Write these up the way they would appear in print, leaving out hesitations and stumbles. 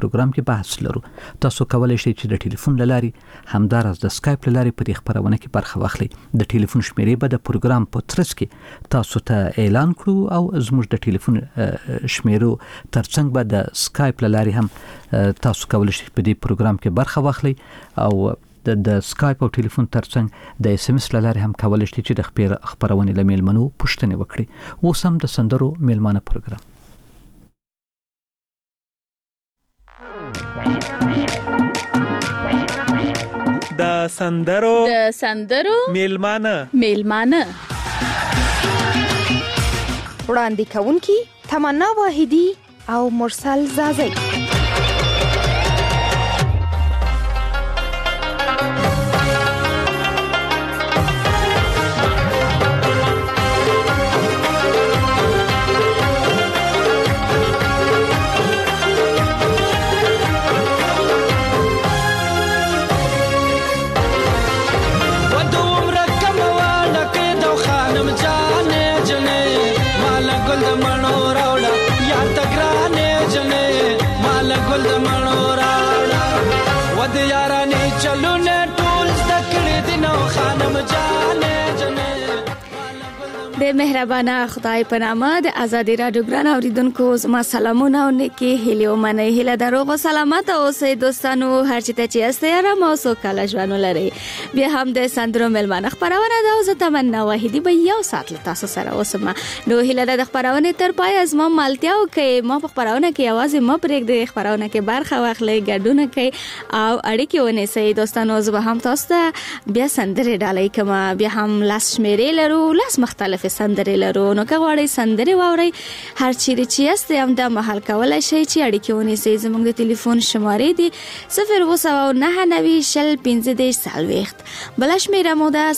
پروګرام کې بحث لرو. تاسو کولای شئ چې د ټلیفون لارې همدارس د سکایپ لارې په دې خبرونه کې برخه واخلئ. د ټلیفون شمیرې به د پروګرام په ترڅ کې تاسو ته اعلان کړو او زموږ د ټلیفون شمیرو ترڅنګ به د سکایپ لارې هم تاسو کولای شئ په دې پروګرام کې برخه واخلئ او د سکایپ او ټلیفون ترڅنګ د اس ام اس لارې هم کولای شئ چې د خبرونې له میلمنو پوښتنه وکړئ. اوس هم د سندرو میلمانه پروګرام. د سندرو میلمانه وړاندې کوونکی تمنا واحدی او مرسل زازی. د مهربانه خدای په نامه د ازادي رادیو ګران اوریدونکو زما سلامونه او نیکی هیله او مننه هیله دروغ او سلامت اوسئ دوستانو هر چی ته چې استه آرام او سوکاله ژوند ولرئ. بیا هم د سندرو میلمانه خبرونه دا زه تمنا واحدی به یو ساعت تاسو سره اوسم. نو هیله د خبرونه تر پای از ما مالتیا او کې ما په خبرونه کې आवाज ما پرېږ د خبرونه کې برخه واخلئ ګډونه کې او اړیکې ونیسئ. دوستانو زه هم تاسو ته بیا سندرې ډالۍ کما بیا هم لاس شمیرې لرو لاس مختلف سندرې لرو. نو که غواړئ سندرې واورئ هر چیرې چې یاست هم دا مهال کولای شئ چې اړیکې ونیسئ. زموږ د ټلیفون شمارې دي 0299540 بل شمیره مو ده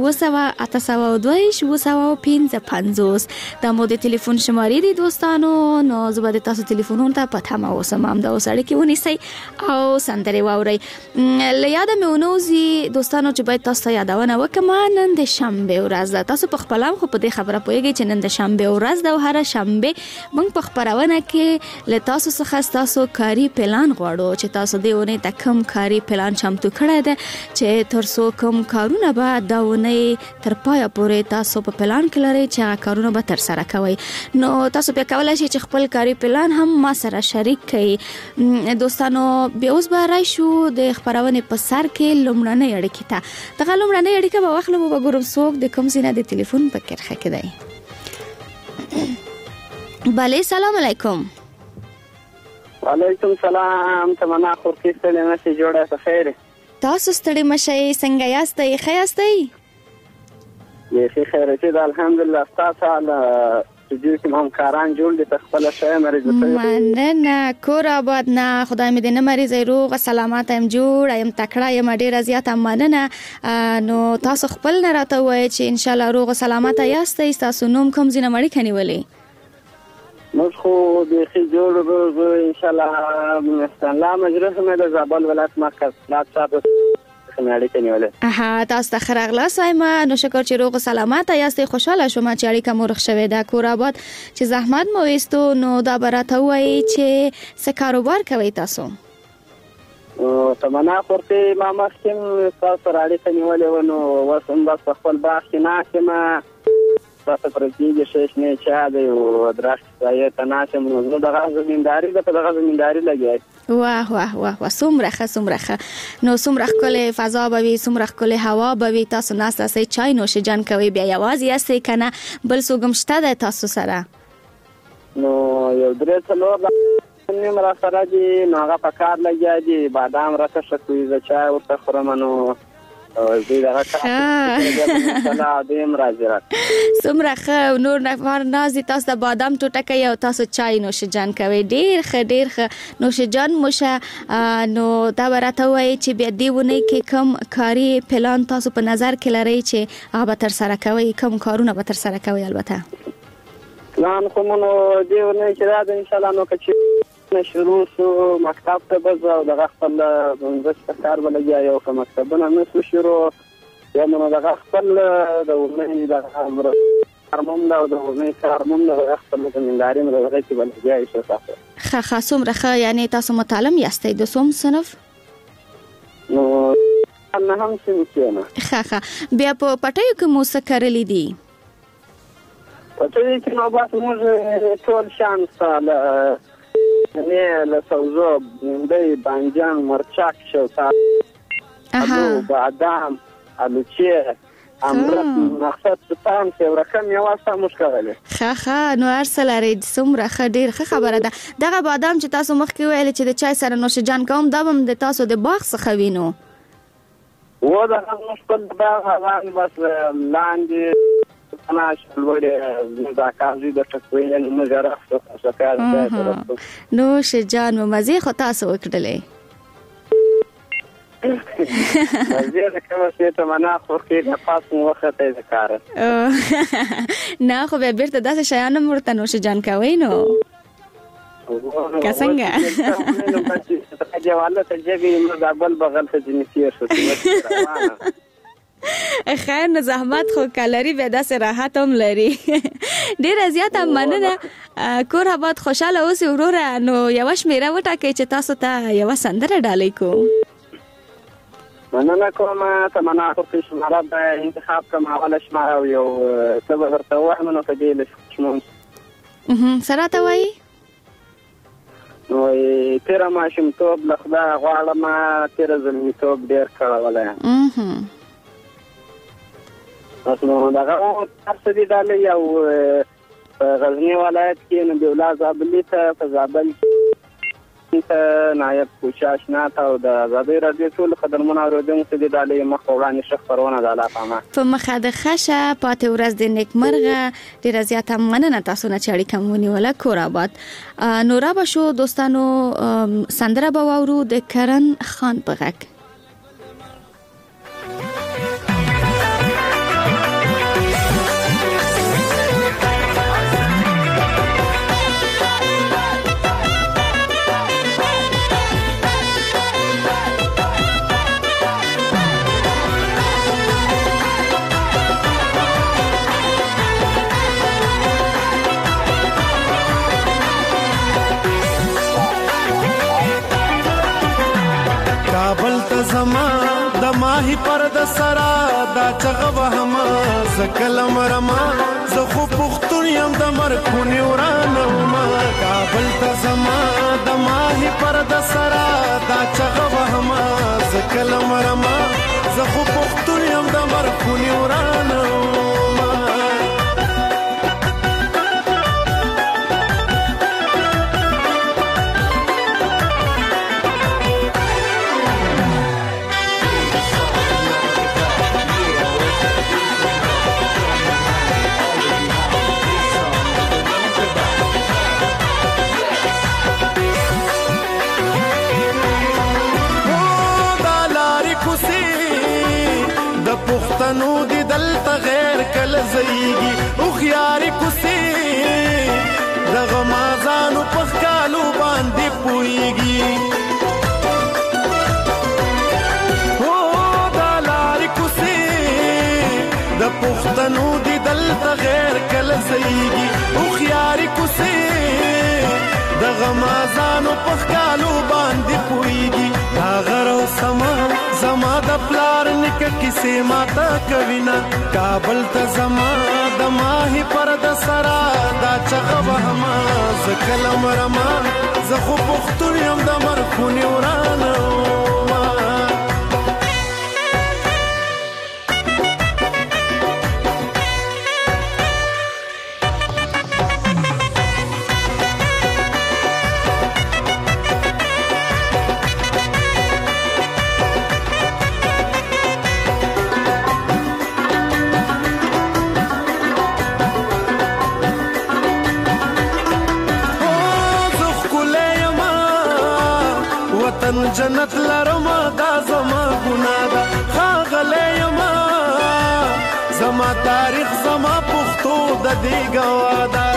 02882 دا مو د ټلیفون شمارې دي دوستانو. نو زه به تاسو ټلیفونونو ته پته ما اوسم هم دا اوس اړیکې ونیسئ او سندرې واورئ. له یاده مې ونوځي دوستانو چې باید تاسو ته یادونه وکړم نن د شنبه ورځ ده. تاسو په خپل خو په دې خبره پوهیږئ چې نن د شنبه ورځ ده او هر شنبه موږ په خبرونه کې له تاسو څخه تاسو کاری پلان غواړو چې تاسو دې ونې ته کوم کاری پلان چمتو کړی ده چې تر څو کوم کارونه به دا ونې تر پایه پورې تاسو په پلان کې لرئ چې هغه کارونه به تر سره کوئ. نو تاسو بیا کولای شئ چې خپل کاری پلان هم ما سره شریک کړئ. دوستانو بیا اوس به راشو د خبرونه په سر کې لومړنۍ اړیکې ته. دغه لومړنۍ اړیکه به واخلو به ګورم څوک د کوم ځای د ټلیفون په کرخه کې دی. بله سلام علیکم. وعلیکم سلام. تمنا خورکی ستړي مشه جوړه څه خیر. تاسو ستړي مشه څنګه یاستئ؟ ښه یاستئ؟ یې خیر چې الحمدلله. تاسو حاله چې کوم کاران جوړ دي خپل شای مریض ته مننه کور آباد نه خدای مې دې نه مریض روغ سلامت ایم جوړ ایم تکړه یم ډیره زیاته مننه. نو تاسو خپل نه راته وایي چې ان شاء الله روغ سلامت یاستئ. تاسو نوم کوم ځای نه مړی کني ولې؟ نو خو دې جوړ ان شاء الله الله مجرح مې د زابل ولایت مرکز لاټ صاحب تاسو ته خراغلا سایما. نو شکر چې روغ سلامت یاستئ. خوشاله شوم چې اړیکه مو رخ شوې ده کور آباد چې زحمت مو وستو. نو دا براته وایي چې څه کاروبار کوي تاسو؟ تمنا خورته ما مخکې تاسو اړیکه نیولې و نو وسم بس خپل باغ کې ناشمه تاسو پرېږدي شې نه چا دی او درخت ځای ته ناشم نو دغه زمینداری ده په دغه زمینداری لګي. واه واه واه واه سمره نو سمره کله فضا به وي سمره کله هوا به وي. تاسو ناس تاسو چای نوش جان کوي بیا یوازې یاستئ کنه بل څوک شته ده تاسو سره؟ نو یو درې څلور نیم را سره دي نو هغه په کار لګیا دي بادام راته شکوي ز چای ورته خورم نو زه دغه کار دیم راځي سمره نور نفر نازي تاسو د بادام ټوټه کوي او تاسو چای نوش جان کوي. ډیر ښه نوش جان موشه. نو دا ورته وایي چې بیا دیونه کې کم کاری پلان تاسو په نظر کې لرئ چې هغه تر سره کوي کم کارونه به تر سره کوي؟ البته پلان کومو دیونه چې دا ان شاء الله نو کچې شروع شو مکتب ته به او دغه خپل زه کار ولګیا یو کوم مکتبونه نو شروع یا نو دغه خپل د ورنۍ دغه کارموم دا او د ورنۍ کارموم دا خپل زمینداري مې دغه کې بل ځای شو تاسو ښه څومره ښه یعنی تاسو متعلم یاستئ د څوم صنف نو نه هم څه ښه بیا په پټیو کې مو څه کړلې دي پټیو کې نو بس موږ ټول شان سره نه له سوزو دی بانجان مرچک شوتا بادام الوچه امرت مقصد تام چې ورکم یو واسه مشکله ښه نو ارسلاري څومره ښه ډیر ښه خبره ده دغه بادام چې تاسو مخکې ویل چې د چای سره نوشجان کوم دا هم د تاسو د باغ څخه وینو و دا مشکل باغ هغه بس لاندې انا شلوړې دا کاږي د ټکوي نه مجرح څه کار نوشجان مزه خو تاسو وکړلې زه د کومه څه ته معنا خو کې د پاسو وخت ته ذکر نه خو به بیرته داسې شیان مرته نوشجان کوي نو څنګه نو پاتې ته جواله ته جګې موږ بل بغل ته جنسي شو خیر نه زحمت خو کالری به داسې راحت هم لري ډیر زیات مننه کور آباد خوشاله اوسئ وروره نو یو شمیره وټاکئ چې تاسو ته یو سندره ډالۍ کوم مننه کوم تمنا خو په شماره به انتخاب کوم اوله شماره او یو څه ورته وایم نو په دې لښمن سره ته وایي نو تیر ماشوم توپ لخدا غواړم تیر زلمی توپ ډیر کړولای تاسو نو دا تاسو دې دالې یو غزنی ولایت کې نو د ولایت زابل ته په زابل ته نایب کوشش نه تا او د زابل راډیو ټول خدمتونه اوریدونکو ته دې دالې مخ وړاندې شخصونه د الله پامه په مخه د خشه پاتې ورځ د نیکمرغه ډیر زیات مننه تاسو نه چاړي کومونی ولا کور آباد نورا بشو دوستانو سندره باورو د کرن خان په غک زما د ماهی پر د سرا دا چغه وهما زکلم رما زه خو پختون یم د مرکونی ورانه ما کابل ته زما د ماهی پر د سرا دا چغه وهما زکلم رما زه خو پختون یم د مرکونی ورانه پښتنو دي دلته غیر کله زيږي او خياري کوسي دغه مازانو پخکالو باندې پويږي او دلاري کوسي د پښتنو دي دلته غیر کله زيږي او خياري کوسي دغه مازانو پخکالو باندې پويږي اگر او سما زما د پلار نک کیسه ماتا کوینا کابل ته زما د ماهی پر د سرا دا چغه وهما زکلم رما زه خو پختون یم د مرخونی ورانه جنت لرما دا زما ګنا دا خاغله یما زما تاریخ زما پښتو د دې گوادا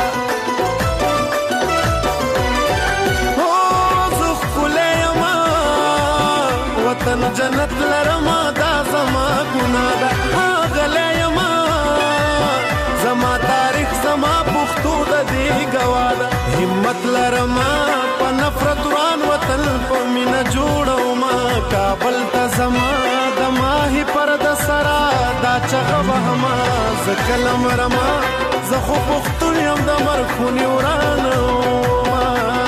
او زخ کله یما وطن جنت لرما دا زما ګنا دا خاغله یما زما نفرت لرما په نفرت وران وطن په مینا جوړوما کابل ته زما د ماهی پر د سرا دا چغه وهما زکلم رما زه خو پختون یم د مرخونی ورانوما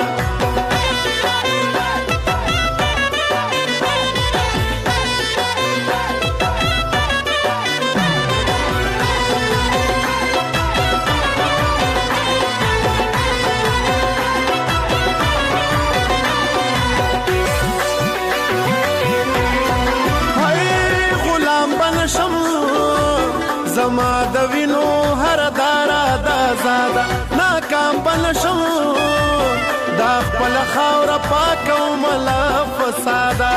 زما د وینو هر دارا د زاده ناکام بنشم دا خپل خاور پاکو ملا فساده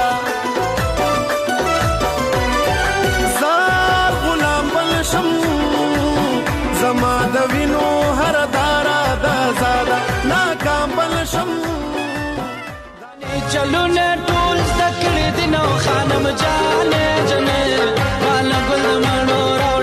زار غلام بنشم زما د وینو هر دارا د زاده ناکام بنشم چلو نه ټول ذکر دینو خانم جانې جنې والا ګل منو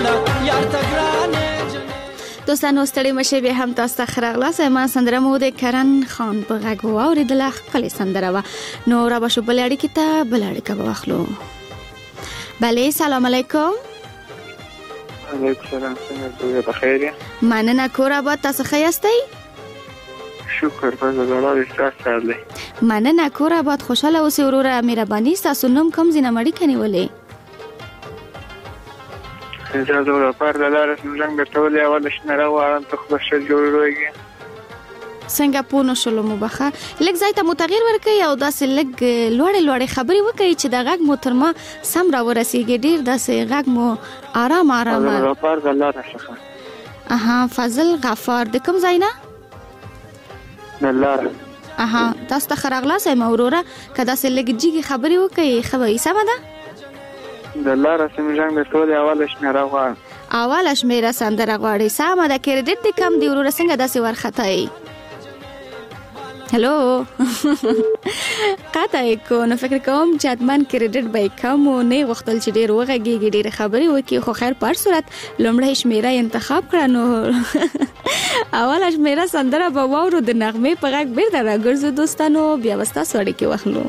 دوستانو ستړي مشه به هم تاسو ته خراغلاس ما سندره مو د کرن خان په غږ واوریدله خپل سندره و نو را بشو بلړی کی ته بلړی کا واخلو. بله سلام علیکم. علیکم سلام څنګه په خیر یې؟ مننه کور آباد تاسو ښه یاستئ؟ شکر په زړه وستا سره. مننه کور آباد خوشاله اوسئ وروره مهرباني تاسو نوم کوم زینه مړی کني ولې؟ زه زه پر دلاره څنګه درته ولې اول شنه راوړم ته خو ښه جوړوږي څنګه پونه شلو مبخه لږ ځای ته متغیر ورکړي او داسې لږ لوړې خبرې وکړي چې د غږ مو تر ما سم را ورسیږي ډیر داسې غږ مو آرام زه پر دلاره څخه اها فضل غفار د کوم ځای نه دلاره اها تاسو ته خراغلاس یم وروره که داسې لږ جګې خبرې وکړي ښه به سمه ده دلاره څنګه د ټول اول شمیره غواړم اول شمیره سندره غواړي سمه ده کریډټ دې کم دی وروره څنګه داسې ورخطای هلو قطع کو نو فکر کوم چې اتمن کریډټ به کم او نه وختل چې ډیر وغږیږي ډیر خبرې وکي خو خیر پر صورت لومړی شمیره انتخاب کړه نو اول شمیره سندره به واورو د نغمه په غږ بیرته راګرځو دوستانو بیا وستا سوړی کې واخلو.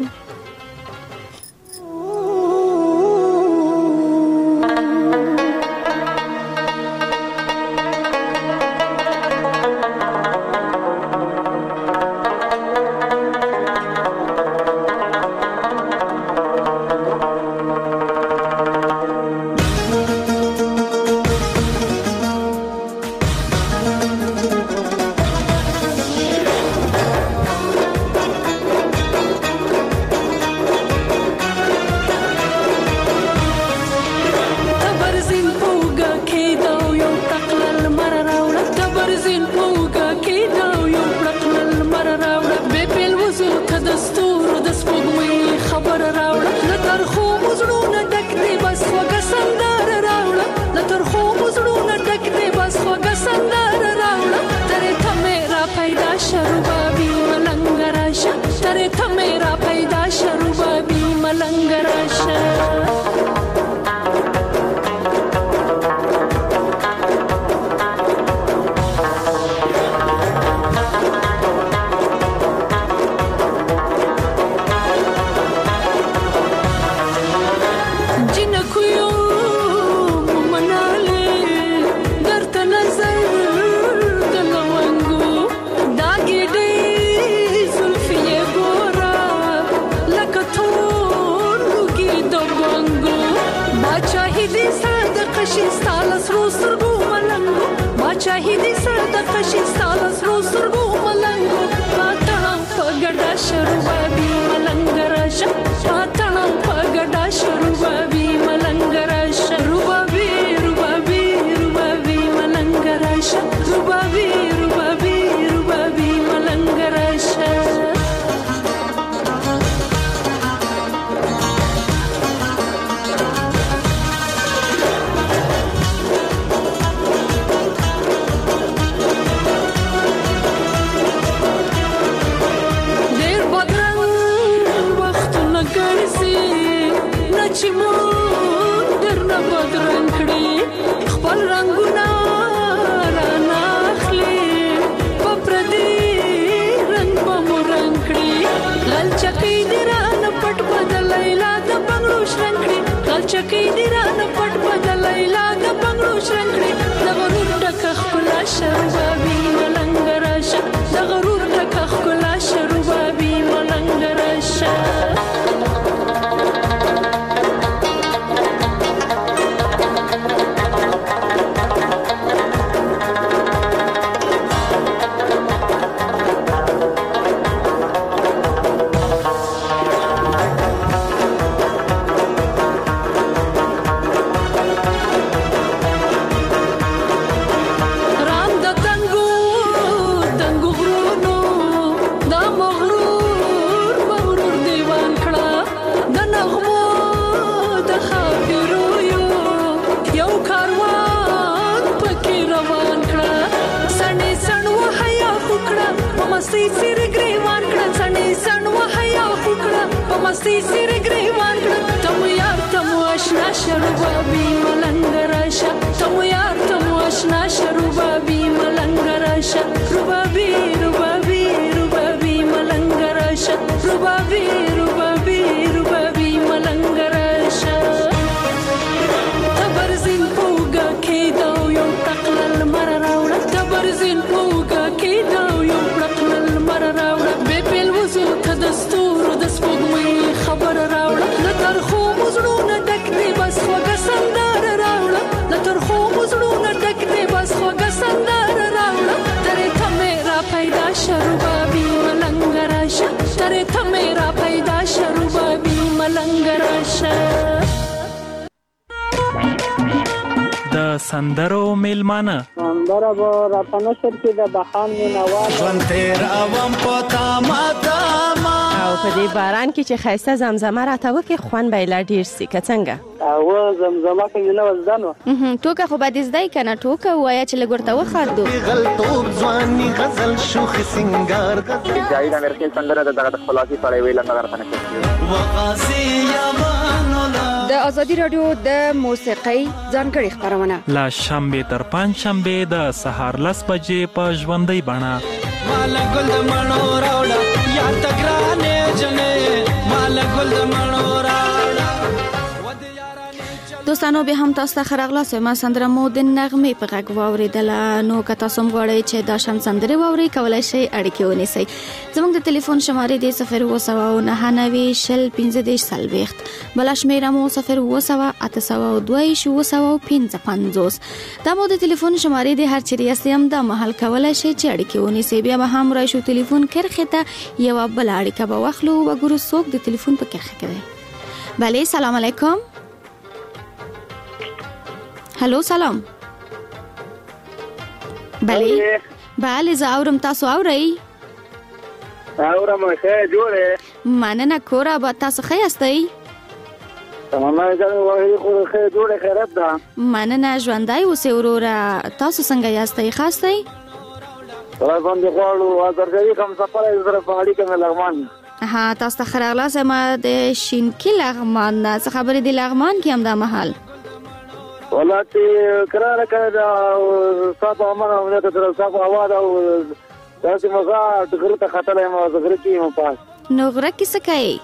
مستی سیر گریوان کړه سنې سن وحیا وکړه په مستی سیر گریوان کړه تم یار تم آشنا شربابي ملنګ راشه تم یار تم آشنا شربابي ملنګ راشه ربابي ربابي ربابي ملنګ راشه ربابي ربابي ربابي ملنګ راشه تبرزین پوګه کېدو یو تقلل مر راوړه تبرزین پوګه کېدو یو تقلل مر راوړه به پیل وزو ته دستور د سپوږمۍ خبر راوړه لتر خو مزړونه ډک دی بس خوږه سندره راوړه لتر خو مزړونه ډک دی بس خوږه سندره راوړه ترې ته میرا پیدا شربابي ملنګ راشه ترې ته میرا پیدا شربابي ملنګ راشه د سندرو میلمانه سندره به راته نشر کې د بهان مینوال ژوند تیر اوم پتا ماته او په دې باران کې چې ښایسته زمزمه راته وکړي خوند به یې لا ډېر سي که څنګه او زمزمه کې نه وزدانو ټوکه خو به دې زده یې که نه ټوکه ووایه چې لږ ورته وخاندو غلطوب ځواني غزل شوخ سنگار جاوید امرکل سندره د دغه خلاصي پړې ویل نه غرته نه وغازي یمانولا د ازادي رادیو د موسیقۍ ځانګړي خبرونه لا شنبه تر پنځشنبه د سهار 10 بجې په ژوندۍ بڼه مال ګل د مڼو راوړه یا تګرانې جنې مال ګل د مڼو راوړه دوستانو به هم تاسو ته خرغلاس ما سندره مو د نغمې په غږ واوریدله نو که تاسو هم غواړئ چې دا شان سندرې واورئ کولی شئ اړیکې ونیسئ زموږ د ټلیفون شمارې دی 079901540 بله شمیره مو 0808822 دا مو د ټلیفون شمارې دی هر چیرې یاستئ هم دا مهال کولی شئ چې اړیکې ونیسئ بیا به هم راشو ټلیفون کرښې ته یوه بله اړیکه به واخلو وګورو څوک د ټلیفون په کرښه کې دی بله سلام علیکم هلو سلام بله زه اورم تاسو اورئ اورم ښه جوړې مننه کور آباد تاسو ښه یاستئ تمام جان واحد خو ښه جوړې خیرت ده مننه ژوندی اوسئ وروره تاسو څنګه یاستئ ښه یاستئ را باندې غواړو ازرګري کوم سفر زره په اړیکه مې لغمان ها تاسو ته خراغلاس ما د شینکي لغمان څه خبرې دی لغمان کې هم دا محل ولاتي قرار کړه صاحب امر نه تر صاحب आवाज او تاسو مزه غره خطر ما غره کې مو پاس نو غره کې څه کوي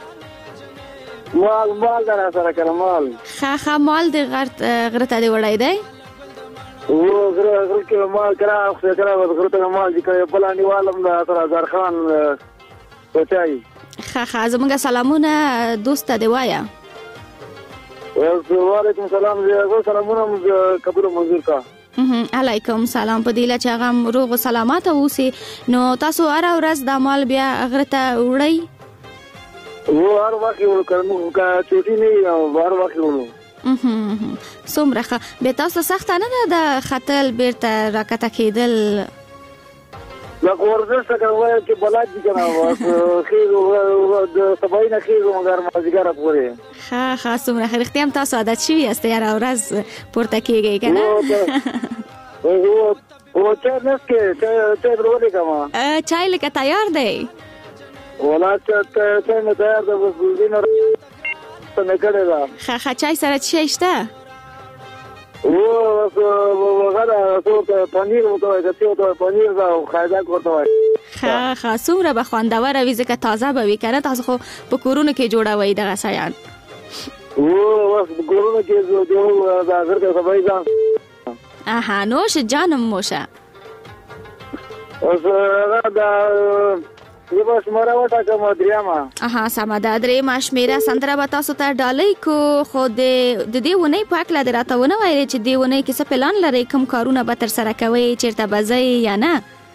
مال در سره کړه مال خا مال د غره ته دی وړای دی او غره کې مال کړه غره ته مال دي کوي بلانی والم د هزار خان پچای خا زموږ سلامونه دوست دی وایا وعلیکم سلام زه سلامونه قبول منظور کا علیکم سلام په دیله چې هغه روغ سلامات اوسئ نو تاسو هر ورځ د مال بیا غره ته وړئ هر وخت یو کړم کا چوټي نه هر وخت ورو څومره ښه به تاسو سخت نه ده د خطل بیرته راکته کېدل لا ورزش کوي چې بلاد دي کنه خیر د سبای نه خیر مګر ما ځګره پورې ها څومره اختیار تاسو عادت شوی است هر ورځ پورته کېږي کنه او چې نسکه چې ورولې کما چای لکه تیار دی ولا چې مې تیار ده بس دینه څنګه کړه ها چای سره څه شته وغدا څوک پنیر وته چې پنیر دا خایدا کوته ها څومره به خوندور وي ځکه تازه به وي کنه تاسو خو په کورونو کې جوړوي دغه شیان وس کورونو کې جوړو دا غره سبای ځان اها نوش جانم موشه اوس دا یبه شماره وټه کوم دریامه سمه ده درېیمه شمېره سندره به تاسو ته ډالۍ کو خو د دې اونۍ په هکله دې راته ونه ویلې چې دې اونۍ کې څه پلان لرئ کوم کارونه به ترسره کوئ چېرته به ځئ یا نه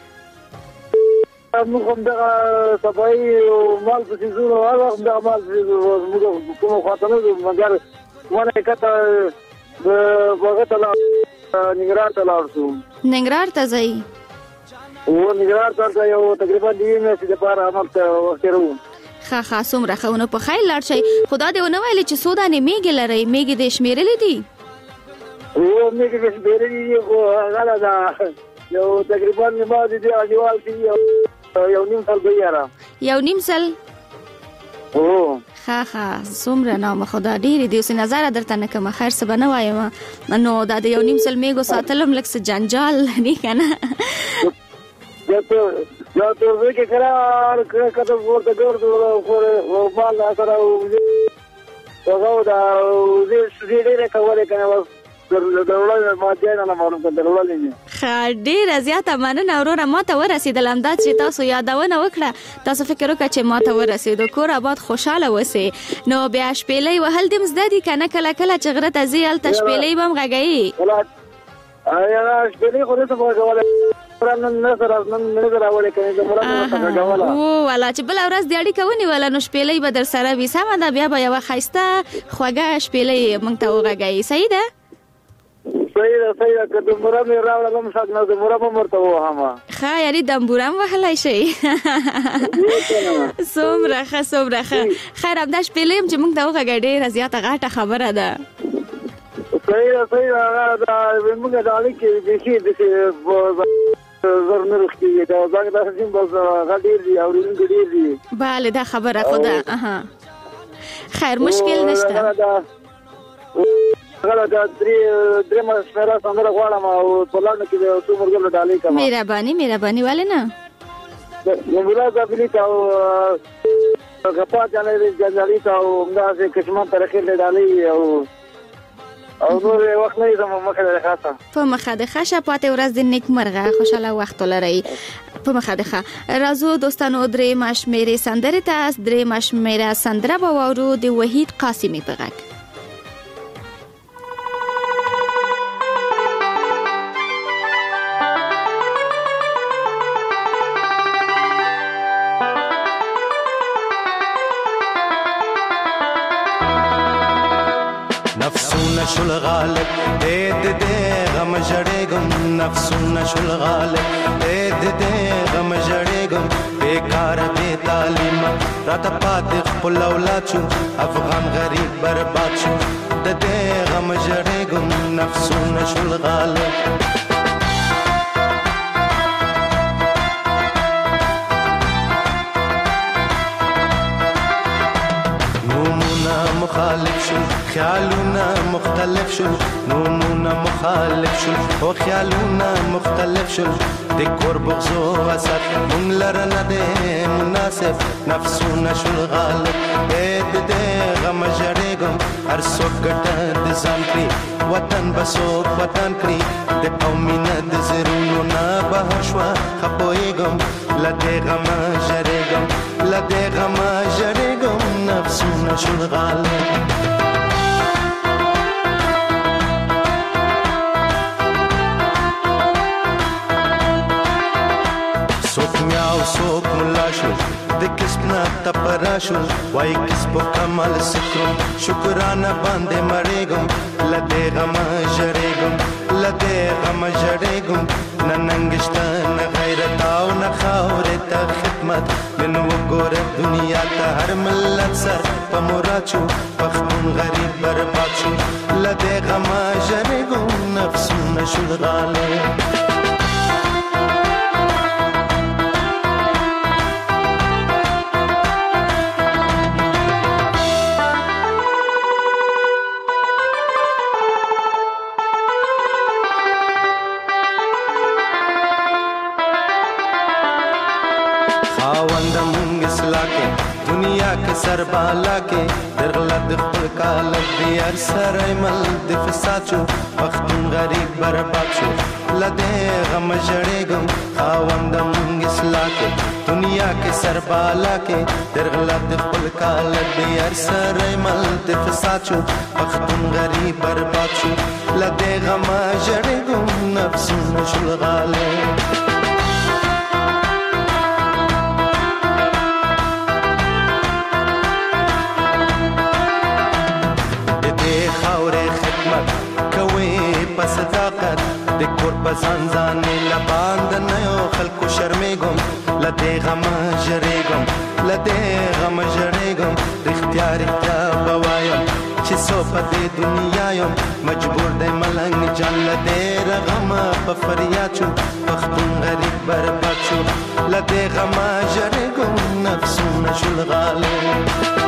موږ هم دغه صفایي مال پسې ځو هر وخت دغه مال پسې ځو موږ کومه خواته نه ځو مګر ونه یې کته هغه ته ننګرهار ته لاړ شو ننګرهار ته ځئ ننګرهار ته یو تقریبا 2 میاشتې دپاره همالته تېروو ښه څومره ښه نو په خیر لاړ شئ خو دا دې ونه ویلې چې څو دانې میږې لرئ میږې دې شمېرلې دي میږې دې شمېرلې دي خو هغه ده یو تقریبا ما دې انډیوال کې یو نیم سال به یاره. یو نیم سال؟ او ښه څومره نامه خدا ډېرې دي. اوس نظر درته نه کومه، خیر څه به نه وایم. نو دا د یو نیم سال میږو ساتلم لږ څه جنجال لري که نه؟ یا تو که قرار کده ورته ګرځو مال سره هغه دا ډېرې کولې که نه درولل ما دې نه معلوم کړ درولل نه. ښه ډېره زیاته مننه وروره، ما ته ورسېدل همدا چې تاسو یادونه وکړه. تاسو فکر وکړه چې ما ته ورسېدو. کور آباد خوشحاله اوسئ. نو بیا شپېلۍ وهل دې هم زده دي که نه؟ کله کله چې غره ته ځې هلته شپېلۍ به هم غږوي؟ شپېلۍ خو نشم غږولی، والا چې بله ورځ دې اړیکه ونیوله نو شپېلۍ به در سره وي. سمه ده، بیا به یوه ښایسته خوږه شپېلۍ موږ ته وغږوي. صحیح ده؟ صحیح ده که دمبوره مې راوړله هم ښه نه، دمبوره به هم ورته ووهمه. ښه یعنې دمبوره هم وهلی شئ؟ څومره ښه. خیر همدا شپېلۍ هم چې موږ ته وغږوي ډېره زیاته غټه خبره ده. صحیح ده موږ د اړیکې بیخي زر نه روښتېږي، دا زنګ داسې دي بس هغه ډېر دي، اورېدونکي ډېر دي. بله دا خبره خو ده. خیر مشکل نشته. هغه د درېیمه شمېره سندره غواړم او په لنډه کې د څو ملګرو ډالۍ کوم. مهرباني ولې نه؟ ملا زابلي ته او غپا جنجالي ته او همداسې کشمان ترخیل ډالۍ او نور وخت نه زموږ مخه ده خاصه په مخه ده ښه. پاتې ورځ د نیکمرغه خوشاله وخت ولرئ. په مخه ده ښه. راځو دوستانو درېیمه شمېرې سندرې ته. درېیمه شمېره سندره به واورو د وحید قاسمي په غږ. نفسونه شل غالب دې غم جړېګم، نفسونه شل غالب دې غم جړېګم. بیکار بې تعلیمه راته پاتې خپل اولاد شو، افغان غریب برباد شو. دې غم جړېګم، نفسونه شل غالب. مخالف شو خیالونه مختلف شو، نومونه مخالف شو او خیالونه مختلف شو. د کور بغض او حسد مونږ لره نه دی مناسب، نفسونه شول غالب. دې غم جړېږم هر څوک ګټه د ځان کړي، وطن به څوک وطن کړي. د قومینه د زړونو نه بهر شوه ښه پوهېږم. له دې غمه جړېږم، له دې غمه جړېږم، نفسونه شول غالب. څوک ملا شو د کسب نه تپرا شو، وای کسب کمال سکرم شکرانه باندې مړېږم. لدې غم جړېږم، لدې غم جړېږم. نه ننګشته نه غیرت او نه خاورې ته خدمت. من وګوره دنیا ته هر ملت سر په مراد شو، پښتون غریب برباد شو. لدې غم جړېږم، نفسونه شول غالب. دنیا کې سر بالا کې درغلط خپل کالک دی هر سره مل د فساد شو، پښتون غریب برباد شو. لدې غم جړېږم خاوند مونږ اصلاح کې دنیا کې سر بالا کې درغلط خپل کالک دی هر سره مل د فساد شو، پښتون غریب برباد شو. لدې غم جړېږم، نفسونه شول غالب. صداقت د کور په ځان ځانې لباند نه یو خلکو شرمېږم. لدې غم جړېږم، لدې غم جړېږم. رښتیا رښتیا به وایم چې سو په دې دنیا یم مجبور دی ملنګ جان له دې رغمه په فریاد شو پښتون غریب برباد شو له دې غمه ژړېږم نفسونه شول غالب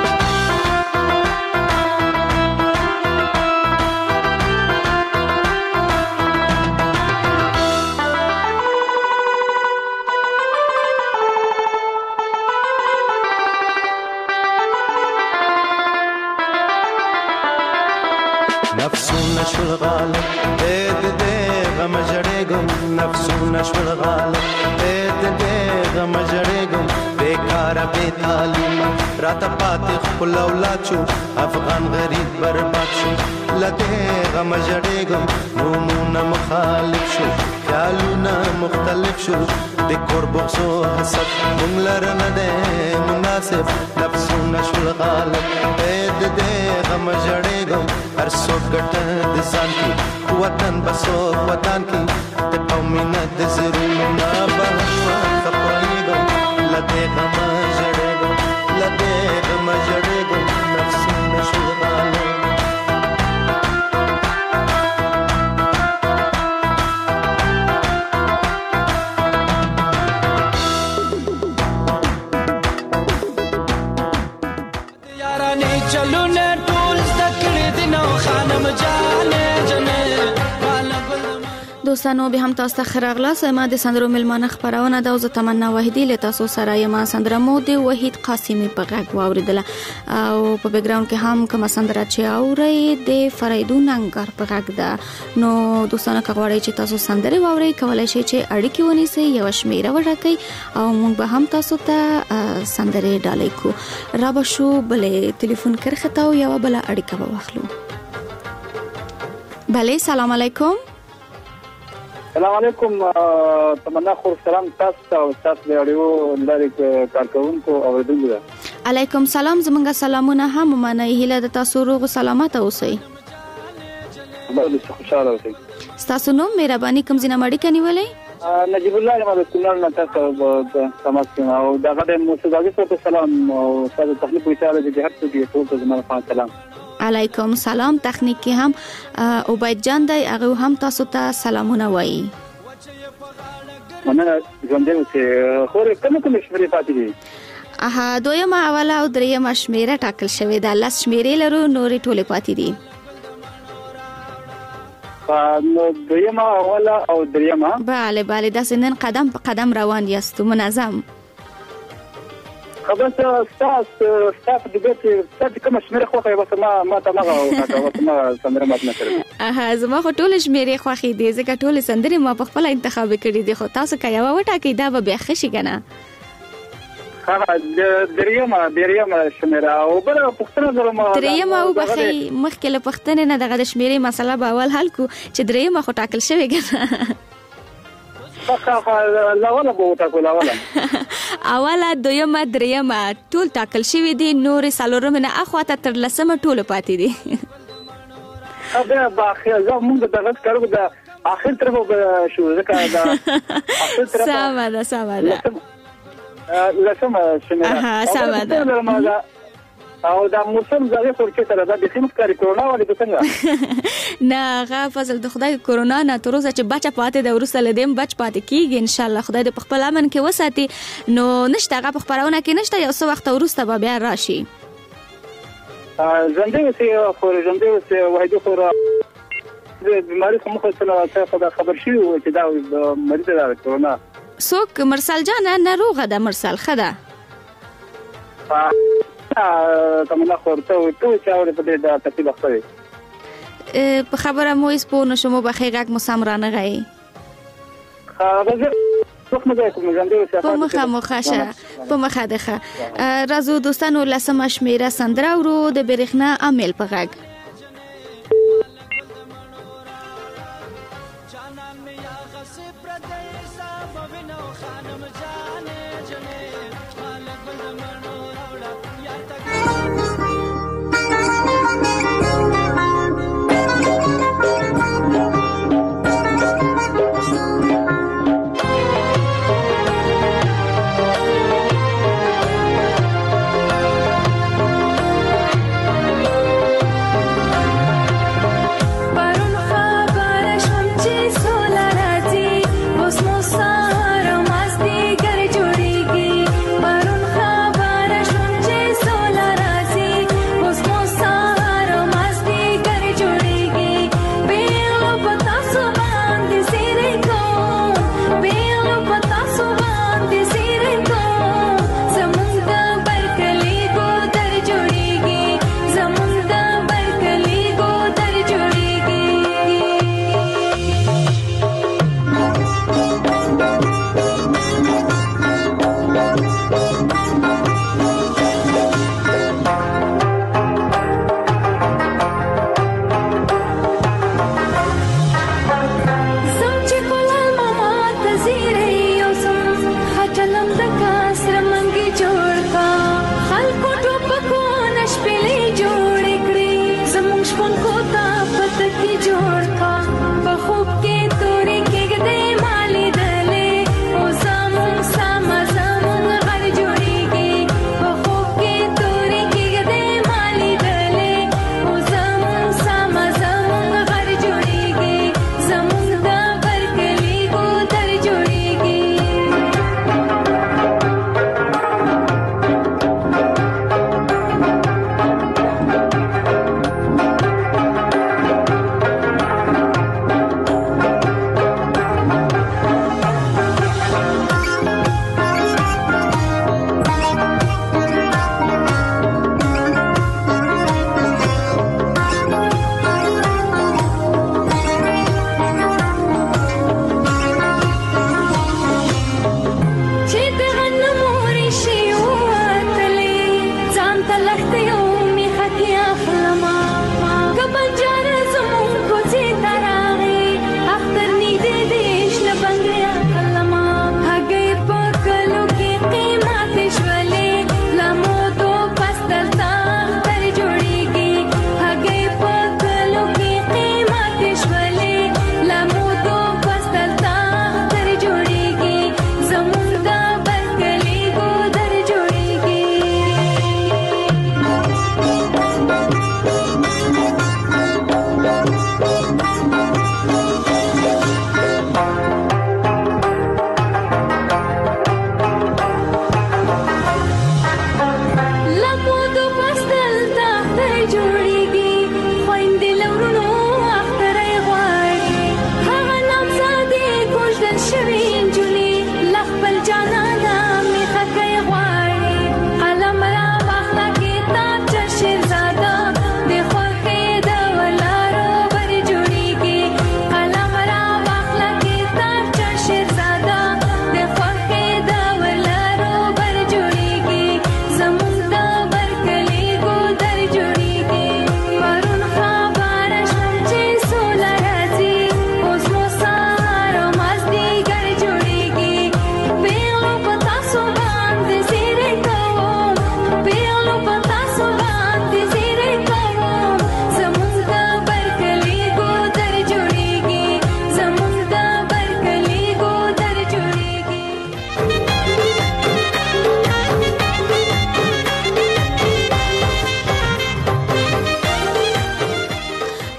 نفسونه شول غالب دې غم جړېږم نفسونه شول غالب دې غم جړېږم بیکاره بې تعلیمه راته پاتې خپل اولاد شو افغان غریب برباد شو له دې غم جړېږم نومونه مخالف شو خیالونه مختلف شو د کور بغض و حسد موږ لره نه دی مناسب نفسونه شول غالب دې غم جړېږم هر څوک ګټه د ځان کې وطن بسو وطن کې د قومینه د زړونو نه به خپلېږم له دې غمه ژړېږم له دې غمه ژړېږم نفسونه شول غالب دوستانو به هم تاسو ته خراغلاس ما د سندرو ملمانه خبرونه د اوزه تمنا وحیدی له تاسو سره یم سندره مو د وحید قاسمی په غږ واوریدله او په بیک گراوند کې هم کوم سندره چې اوري د فریدون انګار په غږ ده نو دوستانو کغواړی چې تاسو سندره واوري کولای شئ چې اړیکې ونیسئ یو شمیره وټاکئ او موږ به هم تاسو ته سندره ډالۍ کو را به شو بلې ټلیفون کرخته او یو بل اړیکه به واخلو بله سلام علیکم السلام علیکم تمنا خور سلام تاسو او تاسو د اړیو لارې کارکونکو اوریدونکو علیکم سلام زمونږ سلامونه هم منئ هله د تاسو روغ سلامت اوسئ باندې خوشاله اوسئ تاسو نو مهرباني کوم ځینې مړی کنيولې نجیب الله ما د کونړ نه تاسو سمات او دغه د موسیقي په سلام او تاسو تخلیق وشاله د هر څه دی ټول زموږ سلام علیکم سلام تخنیک کې هم عبید جان دی هغه هم تاسو ته سلامونه وایي مننه ژوند دې چې خو کوم شمیرې پاتې دي دویمه اوله او دریمه شمیره ټاکل شوې ده لاس شمیرې لرو نورې ټولې پاتې دي نو دویمه اوله او دریمه bale دا سنن قدم په قدم روان یاستو منظم خبر تاسو د دې چې کوم شمیره خو ما ته ما سندره مات نه کړم زما خو ټول شمیره خوخي دي ځکه ټول سندره ما په خپل انتخاب کړی دي خو تاسو کا یو وټاکې دا به خشي کنه دریمه شمیره او بل پښتنه درم دریمه او بخي مخکله پښتنه نه دغه شمیره مسله به اول حل کو چې دریمه خو ټاکل شوی کنه اوله دویمه دریمه ټول ټاکل شوی دي نور سالورم نه اخواته تر لسمه ټول پاتې دي دا باخیر زموږ دغه کارو د اخر طرف شو ځکه دا اخر طرف سما ده لسمه شمیره سما ده او دا موسم زغه ورکه تر دا د خمس کاری کورونا ولې څنګه نه غا فضل د خدای کورونا نه تر اوسه چې بچا پاتې د ورسره لدیم بچ پاتې کیږي ان شاء الله خدای د خپل امن کې وساتي نو نشته غا خبرونه کې نشته یو څه وخت ورسته به بیا راشي ژوندې وسه وحیدو خور د بیماری کوم څه نه خبر شي چې دا مریض ده کورونا څوک مرسل جان نه روغه ده مرسل خدا تمنا خورته چې اورې په دې د تکلیف خوري په خبره مو اس په نشمو بخې غږ مو سم رانه غي په مخه دغه رازو دوستانو لسمه شمیره سندره ورو د برېښنا عامل په غږ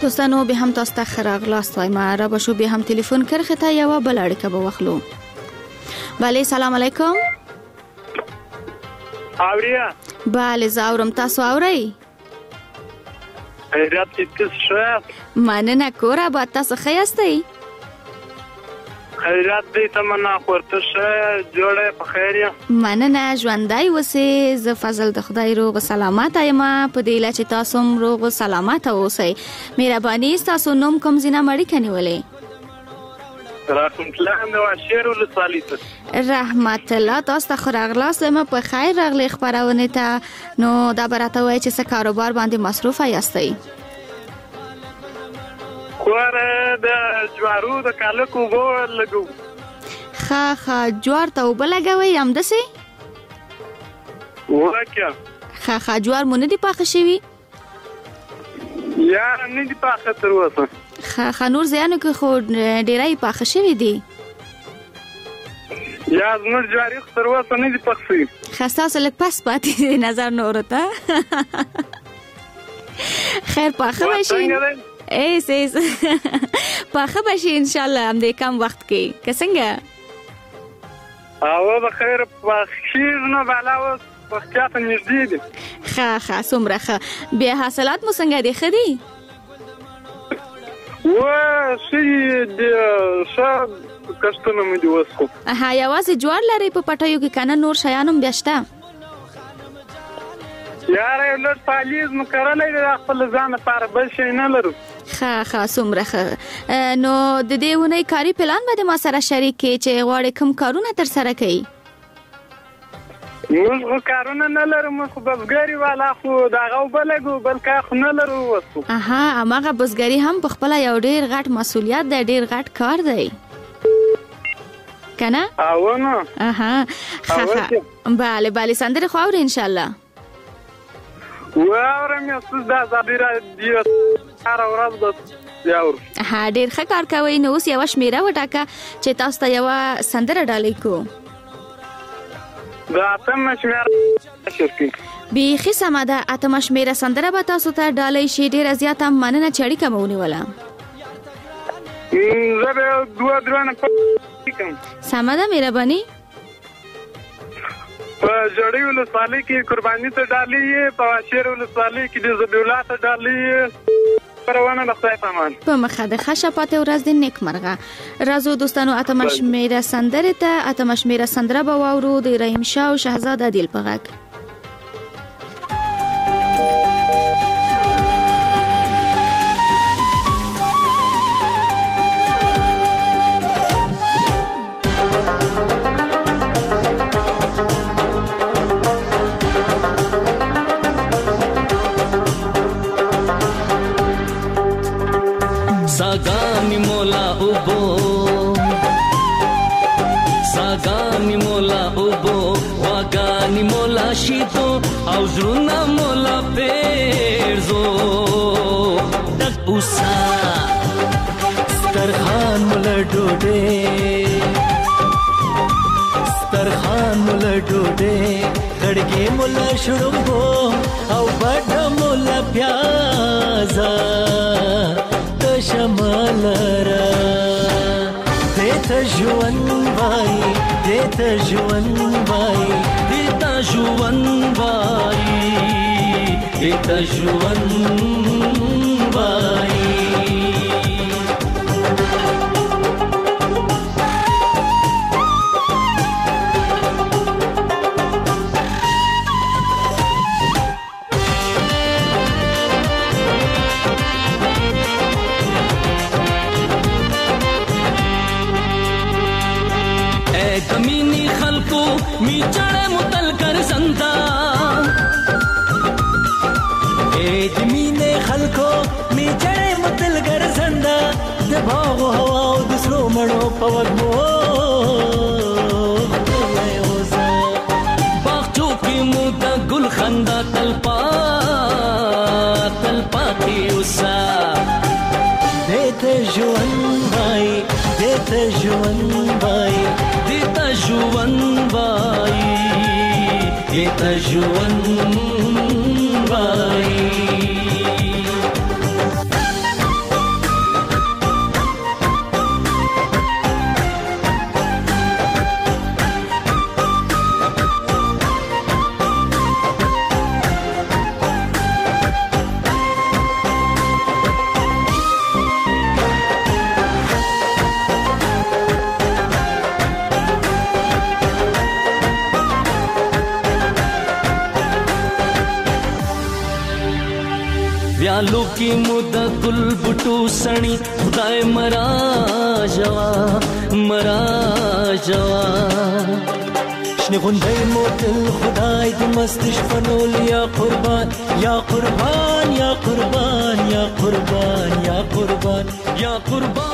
دوستانو به هم تاسو ته خراغلاست وایم. را بشو به هم تلیفون کرخه ته یو بل اړیکه به واخلو. بله سلام علیکم. اوریا بله زاورم، تاسو اورئ؟ خیرات دې ښه. مننه کوره با تاسو ښه یاستئ؟ خیرات دې تمنا خورته ښه جوړه په خیر یم. مننه ژوندی اوسئ. زه فضل د خدای روغ و سلامت یم په دې چې تاسو هم روغ و سلامت اوسئ. مهرباني تاسو نوم کوم ځای نه مړی کنيولې؟ رحمت الله نو شیر ولسوالی ته. رحمت الله تاسو ته خراغلاست وایم په خیر راغلی خبرونه ته. نو دا براته وای چې څه کاروبار باندې مصروف یاستئ؟ کور د جوارو د کالکو بو لګو. خا جوار ته وب لګوي هم دسي؟ ورکه خا جوار مونږ نه دی پاخه شوی؟ یا نه دی پاخه تر اوسه. خا نور زیانو کې خو ډیرای پاخه شوی دی. یا نور جواری خو تر اوسه نه دی پاخه. خسته سره پس پاتې نظر نور ته. خیر پاخه بشي. ایس پاخه بشي ان شاء الله هم دې کم وخت کې څنګه؟ او بخیر پاخیر نه بالا وختیا ته نږدې دي. خا څومره ښه. بیا حاصلات مو څنګه دي؟ ښه دي؟ و شي د شاب کښتونه مې دی وسخو. یوازې جوار لري په پټیو کې کنه نور شیان هم بیاشته؟ یاره یو لږ پالیز مو کرلی دی خپل ځان لپاره بل شی نه لرو. ښه څومره ښه. نو د دې اونۍ کاري پلان به د ما سره شریک کړي چې غواړې کوم کارونه ترسره کوي؟ موږ خو کارونه نه لرو، موږ خو بزګري والا خو دغه اوبه لګو بل کار خو نه لرو وسو. هماغه بزګري هم په خپله یو ډېر غټ مسؤلیت دی، ډېر غټ کار دی کنه؟ او نو ښه بله سندرې خو اورئ انشاءالله؟ واورم یې څه د ازادي راډیو هره ورځ به اورو. ډېر ښه کار کوئ. نو اوس یوه شمېره وټاکه چې تاسو ته یوه سندره ډالۍ کړو. د اتمه شمېره شرکي. بیخي سمه ده. اتمه شمېره سندره به تاسو ته ډالۍ شي. ډېره زیاته مننه چې اړیکه مو ونیوله. زه به دوه درانه کوم. سمه ده مهرباني. په جړی ولسوالۍ کې قرباني ته ډالۍ یې، په واشیر ولسوالۍ کې د ذبیحالله ته ډالۍ یې. پروانه د خدای په امان. په مخه د ښه شپاته ورځ د نیکمرغه. راځو دوستانو اتمه شمېره سندرې ته. اتمه شمېره سندره به واورو د رحیم شاه او شهزاد عادل په غږ. सागानी मोला उबो वागानी मोला शीतो आउजरुना मोला पेरजो दक उसा स्तरखान मोला डोडे खड़गे मोला शुड़ुंबो औ बड़ा मोला प्याजा شمالرا دیتا جوان بای دیتا جوان بای دیتا جوان بای دیتا جوان بای कमीनी खलको मी चढ़े मुतल कर संता जमीने खलको मी चढ़े मुतल कर संदा दबाओ हवा दूसरो मणो पवगमो बागचों की मुदा गुल खंदा तलपा की उसा देते जुवन भाई देता जुवन बाई देता जुवन बाई ویالو کې مو د ګل بوټو سړی خدای مرا جوا شنه غونډې مو تل خدای د مست شپنول یا قربان یا قربان یا قربان یا قربان یا قربان یا قربان.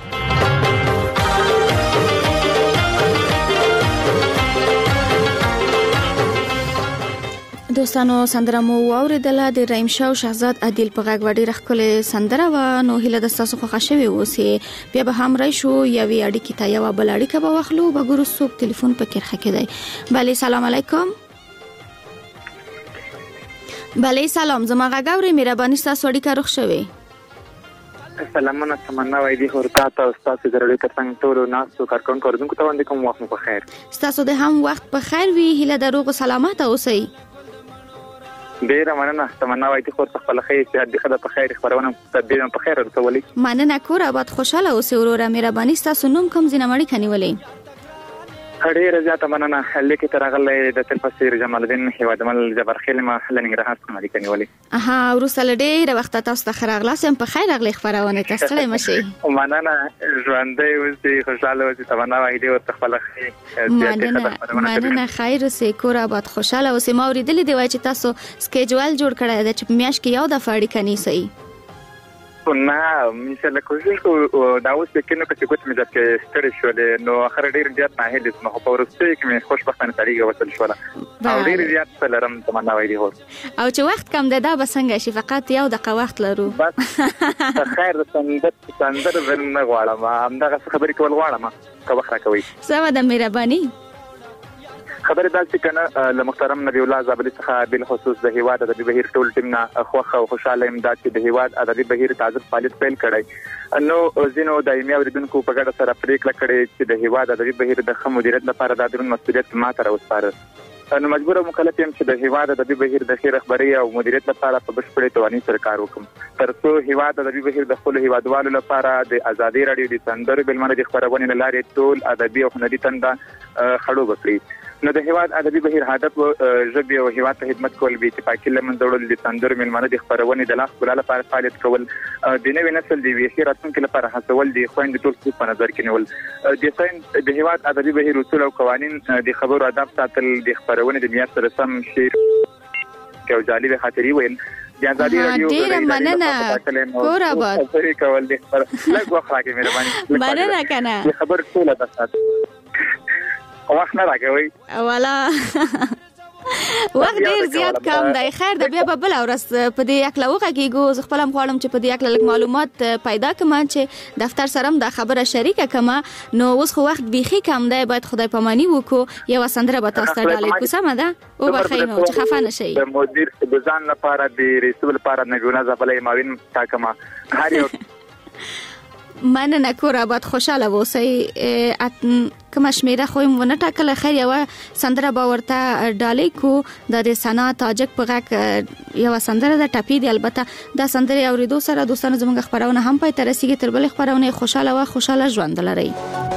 دوستانو سندره مو واوریدله د رحیم شاه او شهزاد عادل په غږ وړي رخصله سندره و. نو هله د تاسو خو خوشوي اوسه بیا به هم راشو یا وی اړیکې ته یو بل اړیکه به واخلو به ګورو څوک ټلیفون پکې راخکې دی. بله سلام علیکم. بله سلام زما غږوري مهرباني تاسو اړیکه روښ شوي. سلامونه تمنا وای دي خورتا او تاسو درلې ترڅنګ ټول ناسو کارکون کوردونکو ته وندې کوم وخت په خیر. تاسو د هم وخت په خیر وی هله دروغ سلامات اوسئ. ډیره مننه تمنا وای دي خورتا خپل خیر چې د خدای په خیر خبرونه تدبیر په خیر ورسولې. مننه کور آباد خوشاله اوسئ وروره مهرباني تاسو نوم کوم زینمړی کنيولې. ډیره زیاته مننه لیکي ترغلې د تلفسیر جمال الدین هیوادمل جبر خیلمه لنګرهار څخه ملي کنيولې. اها ورسره ډیره وخت تاسو ته خراغلاسم په خیر اغلی خبرونه تاسو له مشي. مننه ژوندې اوسئ خوشاله اوسئ تمنا وای دي ورته خپل خیر. مننه خیر اوسئ کور آباد خوشاله اوسئ. ما اوریدلې دی وای چې تاسو سکیجول جوړ کړی دی چې میاش کې یو د فاړی کني سي. نه مثلا کوشش کو دا اوس کې نو چې کوم مې ځکه ستړي شو نو اخر ډیر زیات نه هلې نو په ورسته کې مې خوشبختانه طریقه وصل شو او ډیر زیات سلام تمنا وای دي هو او چې وخت کم ده دا بسنګ شي فقط یو دقیقه وخت لرو بس خیر سندر ورن غواړم همدغه خبرې کول غواړم که وخت راکوي. سم ده مهرباني. خبره دا چې کنه له محترم نبی الله زابلی څخه بل خصوص د هیواد ادبي بهیر ټول ټیم نه خوخه او خوشاله امداد چې د هیواد ادبي بهیر تازه فعالیت پیل کړي نو زینو دایمي اوریدونکو په ګډه سره پریکړه کړې چې د هیواد ادبي بهیر د خمو مدیریت لپاره د درون مسؤلیت ماته راوسپاره. نو مجبور او مکلف یم چې د هیواد ادبي بهیر د خیر خبري او مدیریت لپاره په بشپړه توانایي سره کار وکړم ترڅو هیواد ادبي بهیر د خپل هیوادوالو لپاره د ازادي رادیو د سندرو بلمنه د خبرونه لارې ټول ادبي او هنري تنده خړو بکړي. نو د هیواد ادبي بهیر هدف ژبه او هیواد ته خدمت کول به اتفاقی لمن جوړول د سندرو بلمنه د خبرونه د لاس ګل لپاره فعالیت کول د نوې نسل د ویښې راتلونکي لپاره هڅول د خويند ټول څه په نظر کې نیول د هیواد ادبي بهیر اصول او قوانين د خبرو ادب ساتل د خبرونه د میاشت سره سم شیر او جالب خاطري ویل د ازادي رادیو ډیر مننه کور آباد کول د لږ وخت راکې مهرباني مننه کنه خبر ټول د سات وخت نه راکوي والا وخت ډیر زیات کم دی. خیر د بیا بل اورس په دې اکلا وغږیږو زه خپل غواړم چې په دې اکلا معلومات پیدا کړم چې دفتر سره د خبره شریکه کما نو اوس خو وخت بيخي کم دی باید خدای پامانی وکړو یو سندره به تاسو ته ډالې کو سم ده او بخینو چې خفه نشئ. د مدیر د ځان لپاره د رسول لپاره نګونه زبلې ماوین تاکما هر یو مننه کور آباد خوشاله اوسئ. کوم شمیره خو مو نه ټاکل خیر یو سندره به ورته ډالې کو د سنا تاجک په غږ یو سندره د ټاپی دی البته دا سندره اوریدو سره دوستانو زموږ خبرونه هم پای تر رسیدي تر بل خبرونه خوشاله ژوند لري.